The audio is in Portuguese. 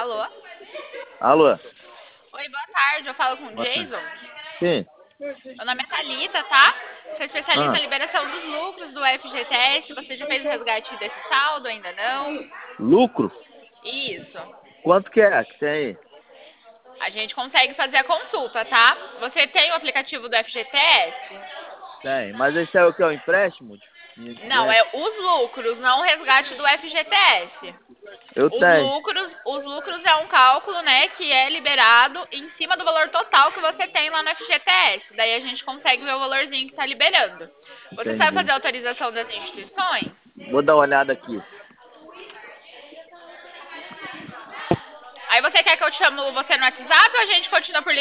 Alô? Alô? Oi, boa tarde. Eu falo com o Boa tarde. Jason. Sim. Meu nome é Thalita, tá? Sou especialista Ah, em liberação dos lucros do FGTS. Você já fez o resgate desse saldo? Ainda não? lucro? Isso. Quanto que é que tem aí? A gente consegue fazer a consulta, tá? Você tem o aplicativo do FGTS? Tem. Mas esse é o que? É o empréstimo? Não, é os lucros, não o resgate do FGTS. Eu tenho. Os lucros é um cálculo, né, que é liberado em cima do valor total que você tem lá no FGTS. Daí a gente consegue ver o valorzinho que está liberando. Você sabe Entendi. fazer a autorização das instituições? Vou dar uma olhada aqui. Aí você quer que eu te chamo você no WhatsApp ou a gente continua por